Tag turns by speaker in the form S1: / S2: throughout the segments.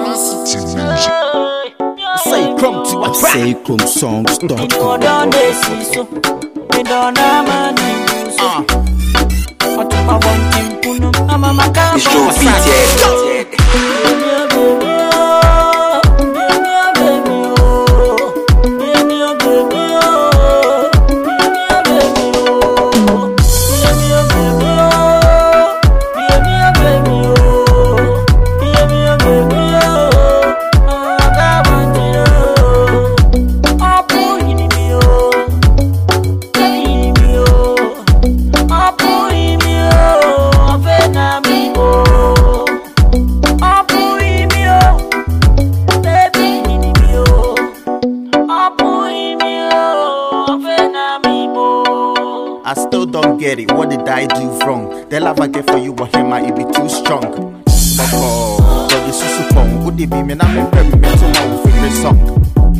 S1: Say come to a
S2: Say come songs
S3: Me don't see so. Me don't have money so. What I want him to know. I'm a macabre.
S1: It's Joe Beat,
S2: I still don't get it. What did I do wrong? The love I get for you, but him it be too strong. Boko, but the susupong, would it be me? I'm in very mental my favorite song.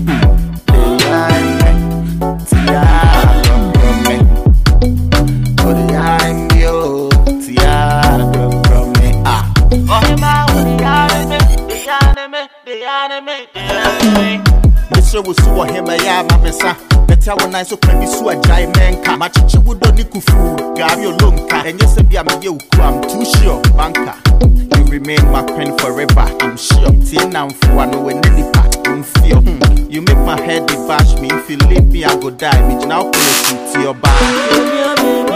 S2: Mr. was so him a ya, Mamma. Better when I so can be so a giant man. My chichi would only kufu, Gabio Lunka, and yes, I'm too sure, banker. You remain my pen forever, I'm sure. Till now, for one when any part don't feel. You make my head bash me. If you leave me, I go die. Bitch, now pull to your back.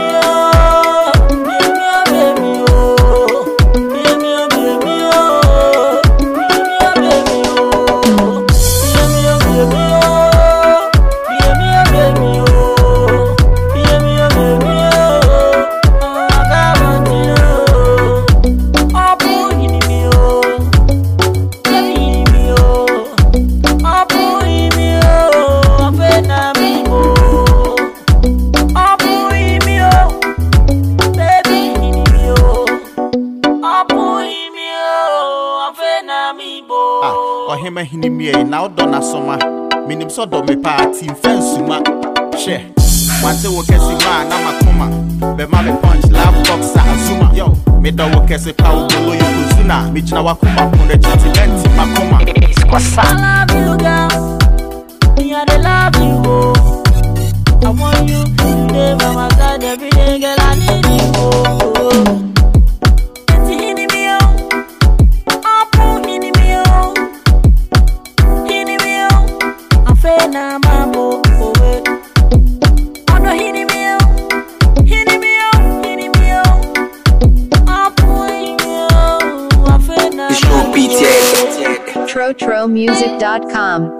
S2: Or him and him now done a summer. Minim so do me party fensuma. Share. Once I work as a man, I'm a coma. Be my punch, love box, Azuma. Yo, me do work as a power below you Kuzuna. Me jina wakuma on the gentleman, Makoma.
S3: I love you, girl. Me I love you. I want you today by my side every day, girl. I need you.
S4: TroTroMusic.com